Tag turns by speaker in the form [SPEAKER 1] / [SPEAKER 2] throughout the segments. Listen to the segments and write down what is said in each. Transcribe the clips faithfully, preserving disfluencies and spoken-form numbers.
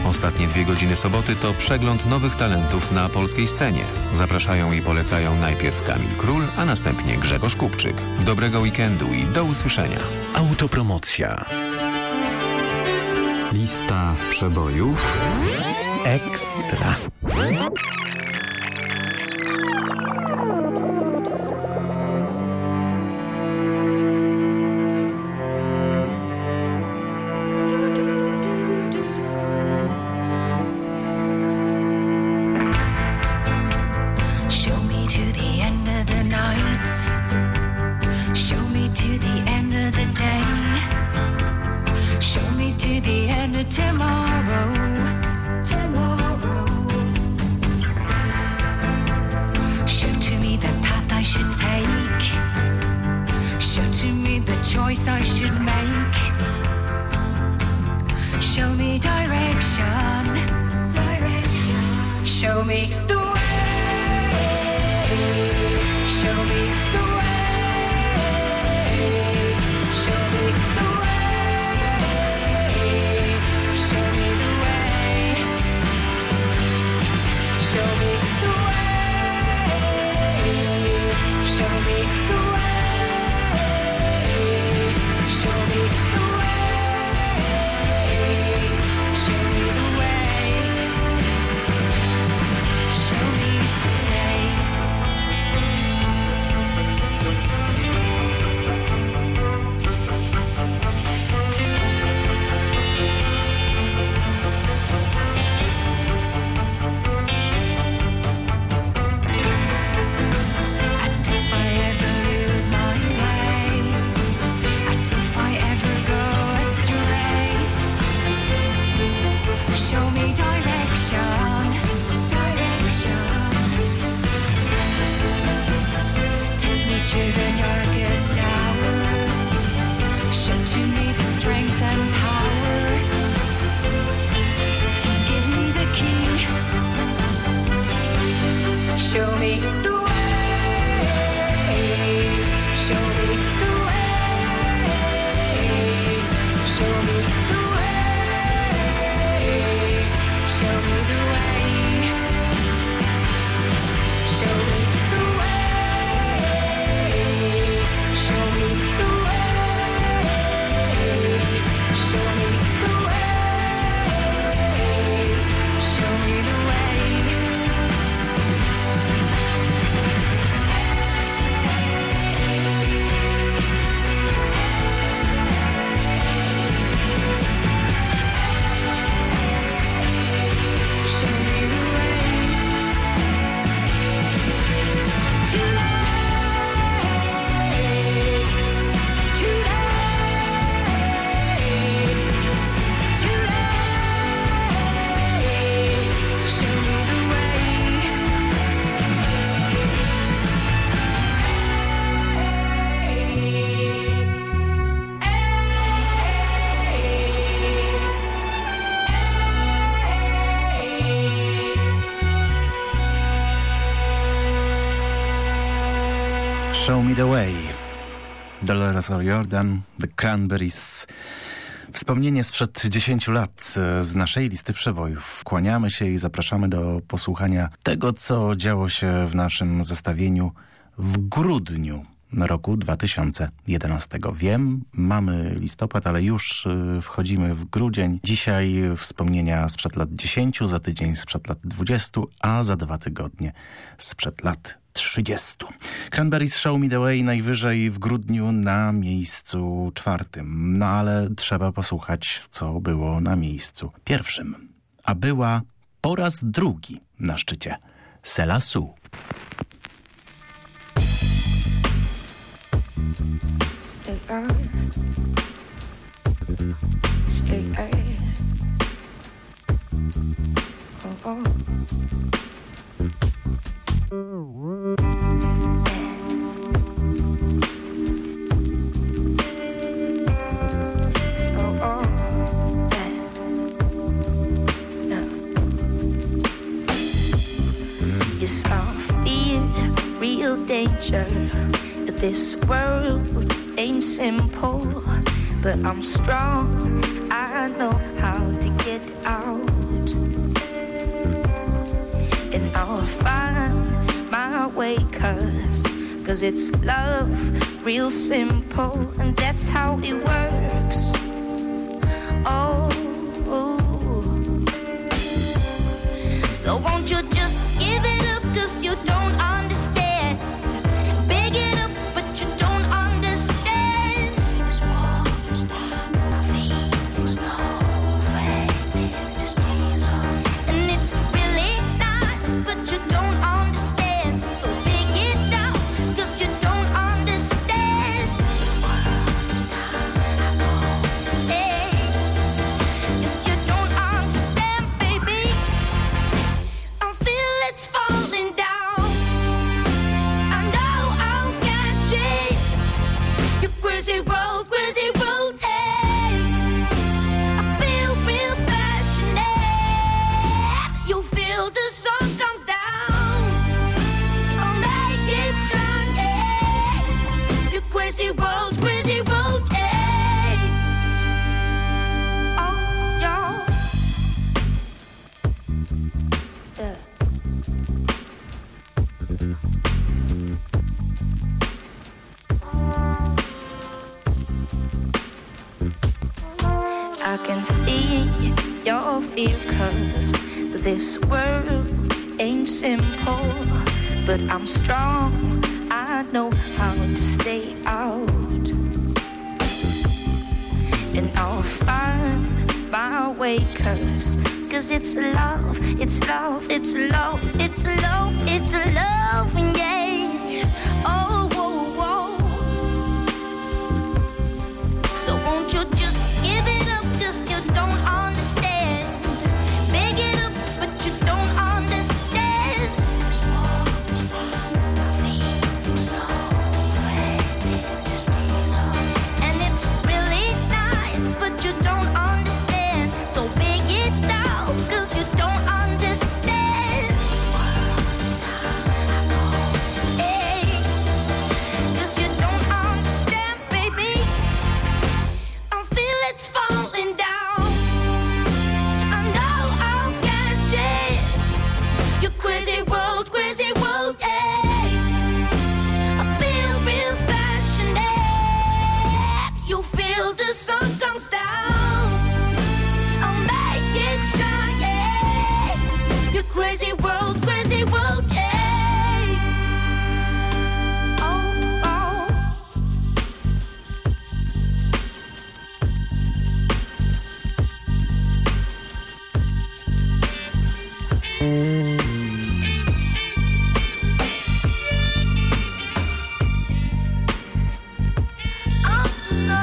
[SPEAKER 1] Ostatnie dwie godziny soboty to przegląd nowych talentów na polskiej scenie. Zapraszają i polecają najpierw Kamil Król, a następnie Grzegorz Kupczyk. Dobrego weekendu i do usłyszenia.
[SPEAKER 2] Autopromocja.
[SPEAKER 3] Lista przebojów
[SPEAKER 2] Ekstra. Show Me The Way, Dolores O'Riordan, The Cranberries. Wspomnienie sprzed dziesięciu lat z naszej listy przebojów. Kłaniamy się i zapraszamy do posłuchania tego, co działo się w naszym zestawieniu w grudniu roku dwa tysiące jedenastego. Wiem, mamy listopad, ale już wchodzimy w grudzień. Dzisiaj wspomnienia sprzed lat dziesięciu, za tydzień sprzed lat dwudziestu, a za dwa tygodnie sprzed lat trzydziestu. Cranberries Show Me The Way najwyżej w grudniu na miejscu czwartym. No ale trzeba posłuchać, co było na miejscu pierwszym. A była po raz drugi na szczycie Sela Su.
[SPEAKER 4] Stay on, stay on, oh, oh. So all that, no. Yes, I fear real danger. This world ain't simple, but I'm strong. I know how to get out. 'cause it's love, real simple, and that's how it works. Oh, so won't you just give it up, 'cause you don't understand. Big it up, but you don't understand. This world is not my feelings, no fake stays on. And it's really nice, but you don't understand. So big it up, 'cause you don't understand. This world is not my feelings, 'cause you don't understand, baby. I feel it's falling down. I know I'll catch it. You crazy road, crazy road, hey. I feel real passionate. You feel the sun comes down. I'll make it shine, hey. You crazy road, crazy road, hey. Oh, yo. Yeah. I can see your fear, 'cause this world ain't simple. But I'm strong, I know how to stay out. And I'll find my way, 'cause Cause it's love, it's love, it's love, it's love, it's love, yeah. Oh, whoa, whoa. So won't you just give it up, 'cause you don't understand. Big it up, but you don't understand. This world is not my feelings, no fake stays on. And it's really nice, but you don't understand. So big it up, 'cause you don't understand. This world is not my feelings, 'cause you don't understand, baby. I feel it's falling down. I know I'll catch it. You crazy world, crazy world, hey. I feel real passionate. You feel the sun comes down. I'll make it shine, yeah. You crazy world, crazy world, yeah. Oh, oh. Oh, no.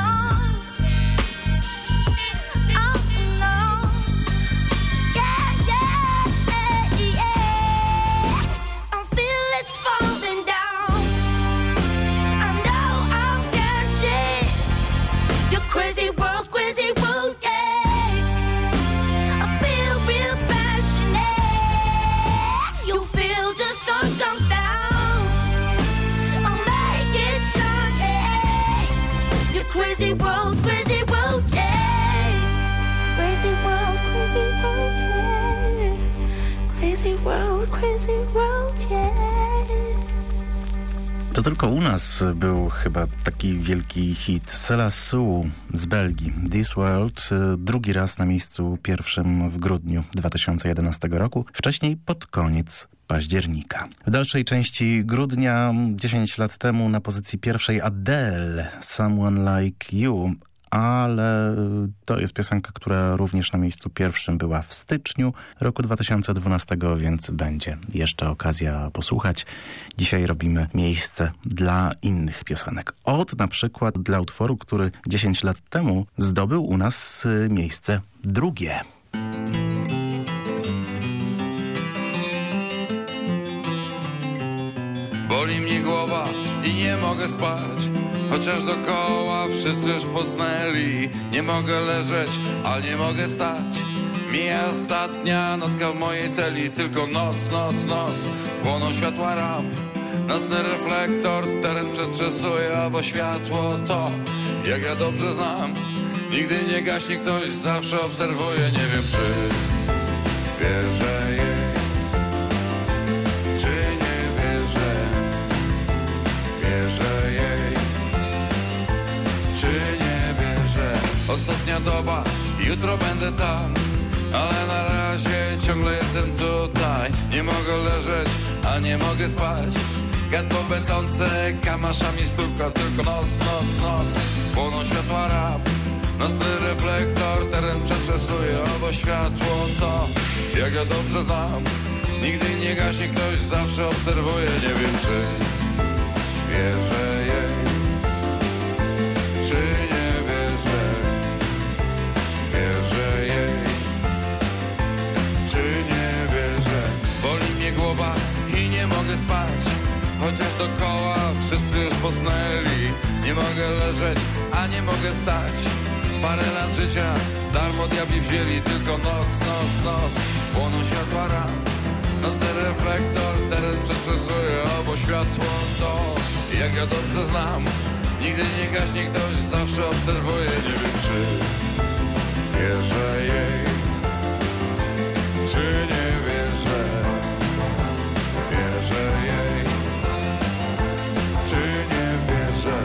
[SPEAKER 4] Oh, no. Yeah, yeah, yeah. I feel it's falling down. I know I'll catch it. You crazy world, crazy world, yeah. I feel real passionate. You feel the sun comes down. I'll make it shine, yeah. You crazy world, crazy world, yeah. Crazy world, crazy world, yeah. Crazy world, crazy world, yeah.
[SPEAKER 2] To tylko u nas był chyba taki wielki hit. Sela Sue z Belgii. This World drugi raz na miejscu pierwszym w grudniu dwa tysiące jedenastego roku. Wcześniej pod koniec października. W dalszej części grudnia, dziesięć lat temu, na pozycji pierwszej Adele, Someone Like You. Ale to jest piosenka, która również na miejscu pierwszym była w styczniu roku dwa tysiące dwunastego, więc będzie jeszcze okazja posłuchać. Dzisiaj robimy miejsce dla innych piosenek. Od na przykład dla utworu, który dziesięć lat temu zdobył u nas miejsce drugie.
[SPEAKER 5] Boli mnie głowa i nie mogę spać, chociaż dokoła wszyscy już posnęli. Nie mogę leżeć, a nie mogę stać. Mija ostatnia nocka w mojej celi. Tylko noc, noc, noc. Płoną światła ramp. Nocny reflektor teren przetrzesuje, a wo światło to, jak ja dobrze znam, nigdy nie gaśnie, ktoś zawsze obserwuje. Nie wiem, czy wierzę jej, czy nie wierzę. nie mogę spać. Gad po betonce, kamaszami stukał. Tylko noc, noc, noc, płoną światła rap. Nocny reflektor, teren przeczesuje. Obo światło to, jak ja dobrze znam. Nigdy nie gaśnie, ktoś zawsze obserwuje. Nie wiem czy wierzę jej, czy nie wierzę. Wierzę jej, czy nie wierzę. Boli mnie głowa i nie mogę spać. Chociaż dokoła wszyscy już posnęli. Nie mogę leżeć, a nie mogę wstać. Parę lat życia darmo diabli wzięli. Tylko noc, noc, noc, płoną światła ram. Nocny reflektor, teren przeczesuje. Obo światło to, jak ja dobrze znam. Nigdy nie gaśnie, ktoś zawsze obserwuje. Nie wiem czy wierzę jej, czy nie wierzę. Wierzę jej, czy nie wierzę.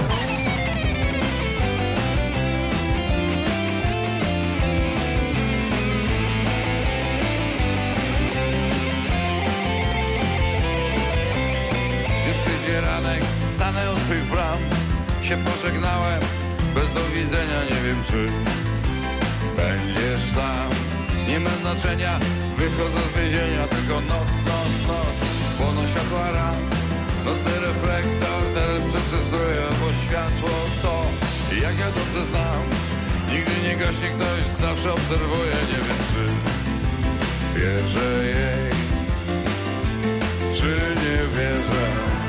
[SPEAKER 5] Gdy przyjdzie ranek, stanę u twych bram. Się pożegnałem, bez do widzenia. Nie wiem czy będziesz tam. Nie ma znaczenia, wychodzę z więzienia. Tylko noc, noc, noc, płoną światła ram. Nocny reflektor, teren przeczesuje. Bo światło to, jak ja dobrze znam. Nigdy nie gaśnie, ktoś zawsze obserwuje. Nie wiem czy wierzę jej, czy nie wierzę.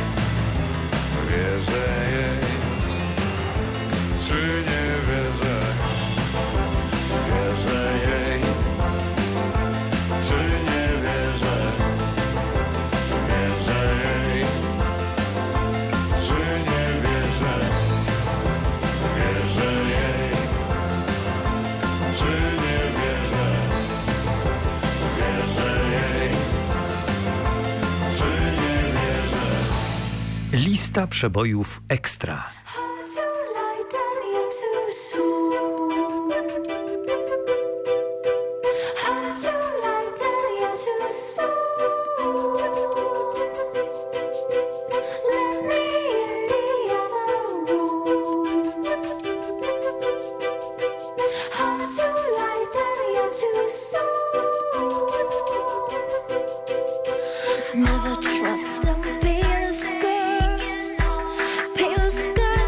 [SPEAKER 5] Wierzę jej, czy nie wierzę. Wierzę jej, czy nie wierzę. Wierzę jej, czy nie wierzę. Wierzę jej, czy nie wierzę. Wierzę jej, czy nie wierzę.
[SPEAKER 3] Lista przebojów ekstra.
[SPEAKER 4] Never trust the palest girls, palest girls.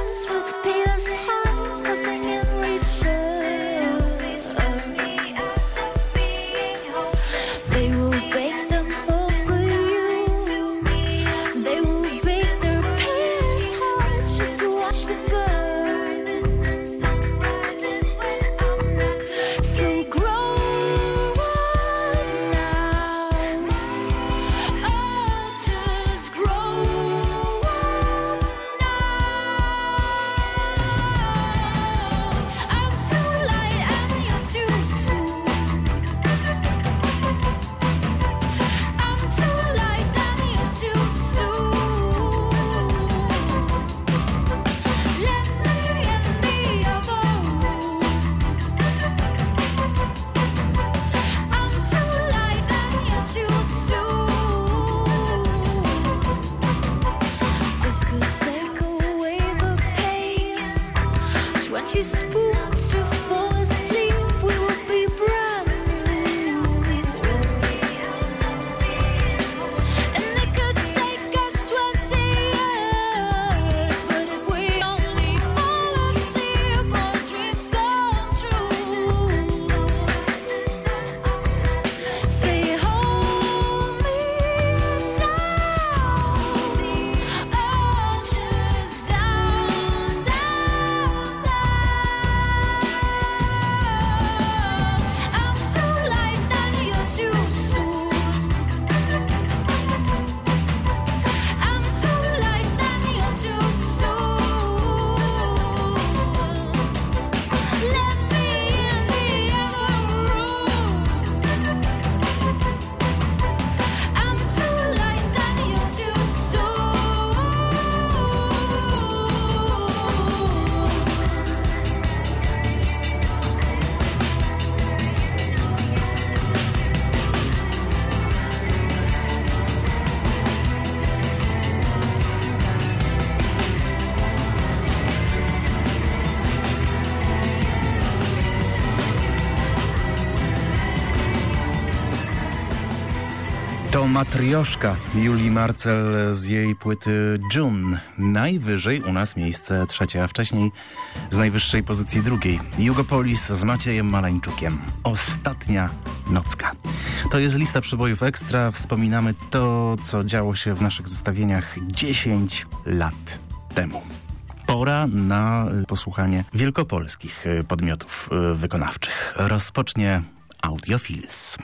[SPEAKER 2] To Matrioszka Julii Marcel z jej płyty June. Najwyżej u nas miejsce trzecie, a wcześniej z najwyższej pozycji drugiej. Jugopolis z Maciejem Maleńczukiem. Ostatnia nocka. To jest lista przebojów ekstra. Wspominamy to, co działo się w naszych zestawieniach dziesięć lat temu. Pora na posłuchanie wielkopolskich podmiotów wykonawczych. Rozpocznie Audiophils.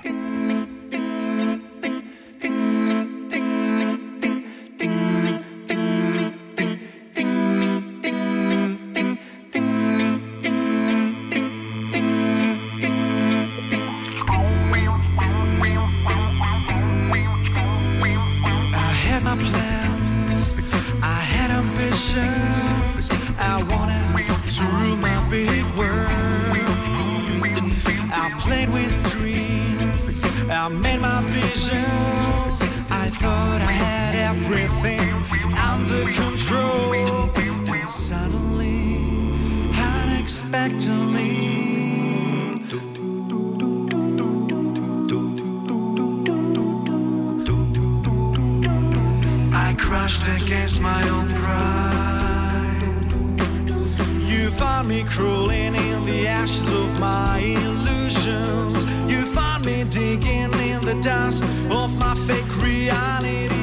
[SPEAKER 6] I made my visions. I thought I had everything under control. And suddenly, unexpectedly, I crashed against my own pride. You found me crawling in the ashes of my illusions. You found me digging in the dust of my fake reality.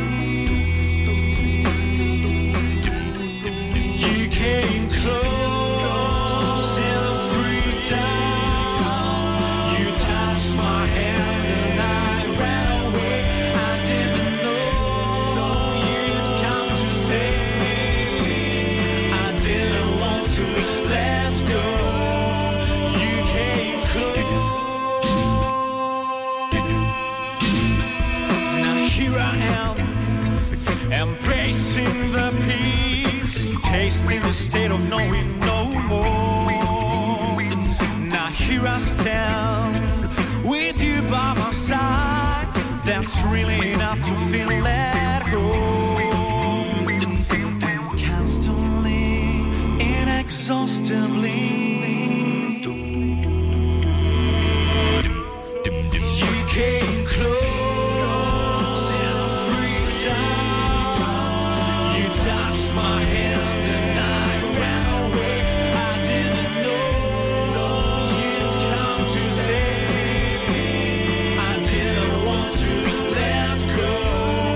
[SPEAKER 6] You came close in the freedom. You touched my hand and I ran away. I didn't know you'd come to save me. I didn't want to let go. You came close. Here I am, embracing the peace, tasting the state of knowing no more. Now here I stand, with you by my side. That's really enough to feel let go. Constantly, inexhaustibly. You came close. My hand and I ran away. I didn't know you'd come to save me. I didn't want to let go.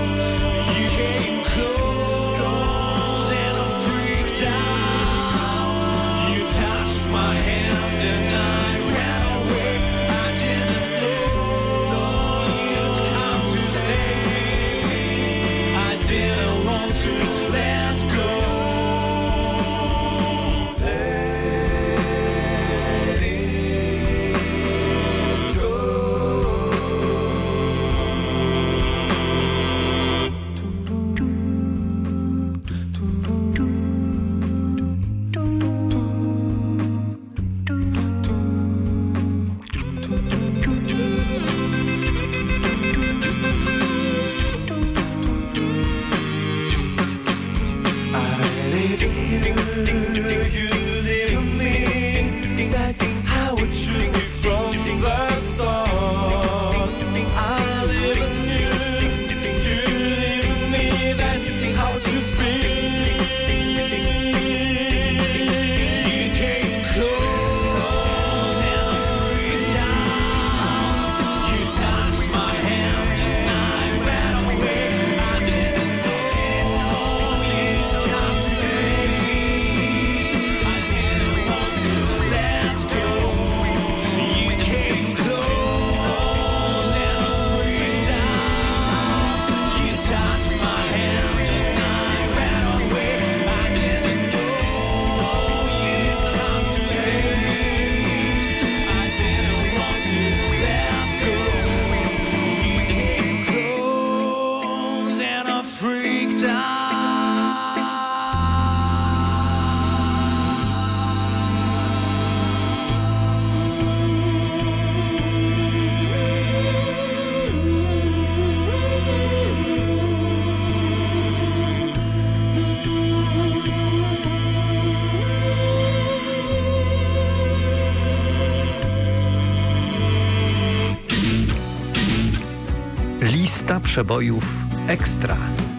[SPEAKER 3] Lista przebojów ekstra.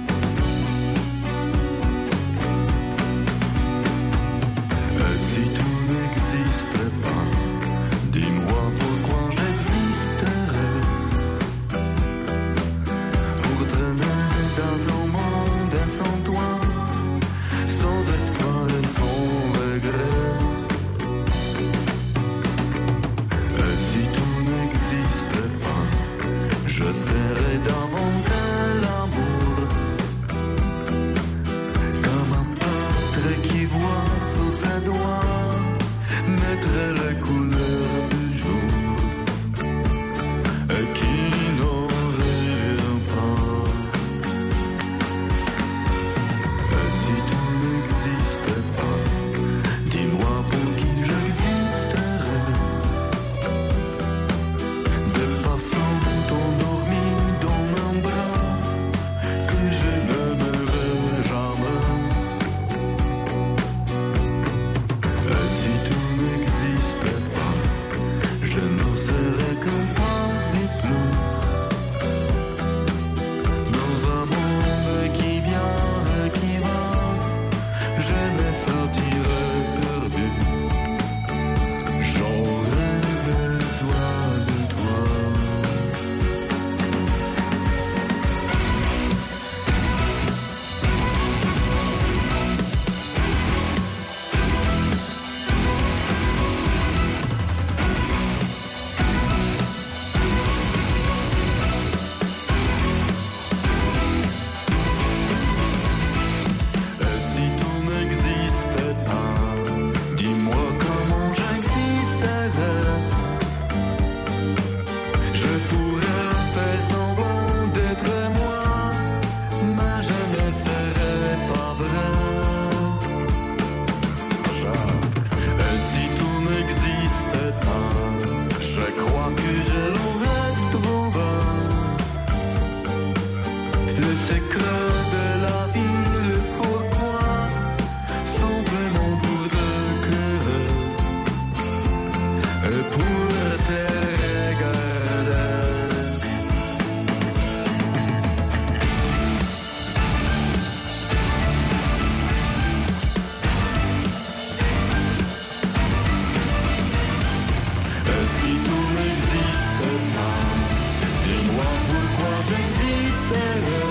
[SPEAKER 6] Si tout n'existait pas, dis-moi pourquoi j'existerais. Pour traîner dans un monde sans toi, sans espoir et sans regret. Et si tout n'existait pas, je serais davantage l'amour. Comme un peintre qui voit sous ses doigts naître les couleurs du jour et qui n'en revient pas. Et si tout n'existait pas, dis-moi pour qui j'existerais. Des passants endormis dans mon bras que je n'aimerais jamais. Et si tout n'existait pas, je ne serais qu'un parapluie dans un monde qui vient et qui va. Je me sentirais perdu. J'aurais besoin de toi. Et si tout n'existait pas, dis-moi comment j'existerais. Je pourrais faire semblant d'être moi, mais je ne serais pas vrai. Et si tout n'existait pas, je crois que je l'aurais trouvé. Le secret de la vie, le pourquoi, simplement pour te curer et pour te regarder. Et si tout n'existait pas, dis-moi pourquoi j'existerais.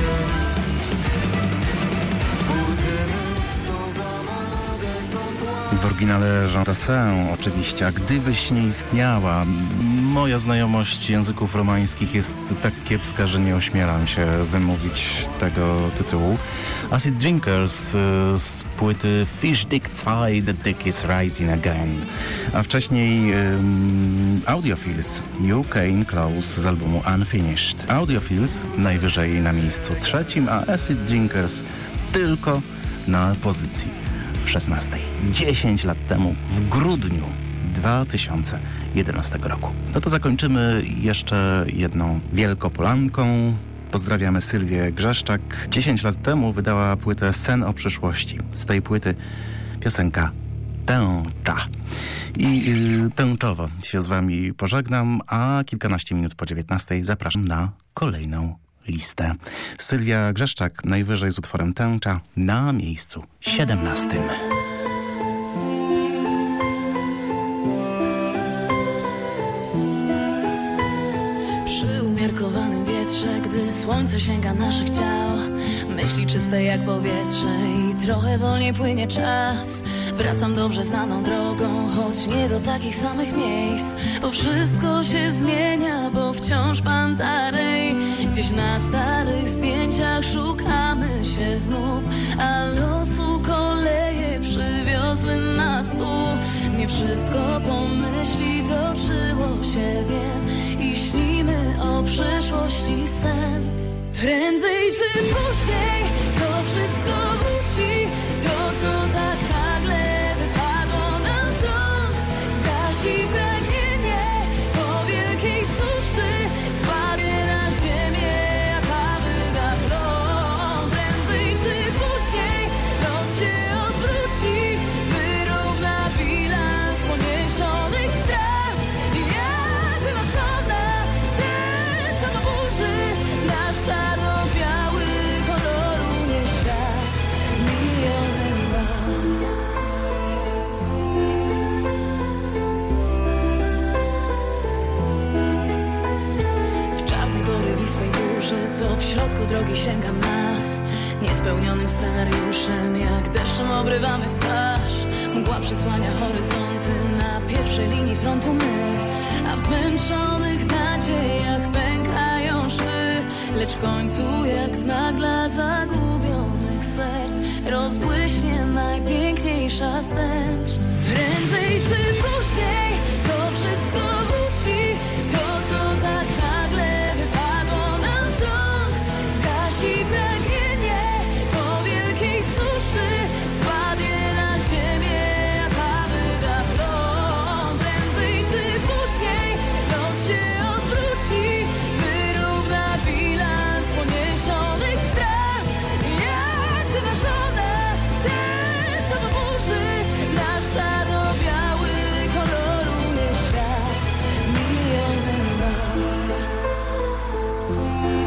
[SPEAKER 6] Pour traîner sans amant et sans toi.
[SPEAKER 2] W oryginale Jean Tassin oczywiście, a gdybyś nie istniała. Moja znajomość języków romańskich jest tak kiepska, że nie ośmielam się wymówić tego tytułu. Acid Drinkers y, z płyty Fish Dick dwa, The Dick is Rising Again. A wcześniej ym, Audiophils, You Came Close z albumu Unfinished. Audiophils najwyżej na miejscu trzecim, a Acid Drinkers tylko na pozycji szesnastej. dziesięć lat temu, w grudniu dwa tysiące jedenastego roku. No to zakończymy jeszcze jedną Wielkopolanką. Pozdrawiamy Sylwię Grzeszczak. dziesięć lat temu wydała płytę Sen o przyszłości. Z tej płyty piosenka Tęcza. I yy, tęczowo się z wami pożegnam, a kilkanaście minut po dziewiętnastej zapraszam na kolejną listę. Sylwia Grzeszczak najwyżej z utworem Tęcza na miejscu siedemnastym.
[SPEAKER 7] Przy umiarkowanym wietrze, gdy słońce sięga naszych ciał, myśli czyste jak powietrze i trochę wolniej płynie czas. Wracam dobrze znaną drogą, choć nie do takich samych miejsc, bo wszystko się zmienia, bo wciąż Pantarej. Gdzieś na starych zdjęciach szukamy się znów, a losu koleje przywiozły nas tu. Nie wszystko pomyśli toczyło się, wiem, i śnimy o przyszłości sen. Prędzej czy później to wszystko wróci, to co tak nagle wypadło nam z rąk. Zgasi pragnienie po wielkiej suszy, spadnie na ziemię jak kawy na plon. Prędzej czy później los się odwróci, wyrówna bilans poniesionych strat. I jak wymaszona tęcza na burzy, ognistej duszy, co w środku drogi sięga nas. Niespełnionym scenariuszem, jak deszczem obrywamy w twarz. Mgła przysłania horyzonty, na pierwszej linii frontu my, a w zmęczonych nadziejach pękają szwy. Lecz w końcu jak znak dla zagubionych serc rozbłyśnie najpiękniejsza stęcz. Prędzej czy później to wszystko wróci, to co tak nagle wypadło nam z rąk. Zgasi pragnienie po wielkiej suszy, spadnie na ziemię jak awyda plon. Prędzej czy później los się odwróci, wyrówna bilans poniesionych strat. Jak wyważona tęcza po burzy, nasz czarno-biały koloruje świat milionem lat.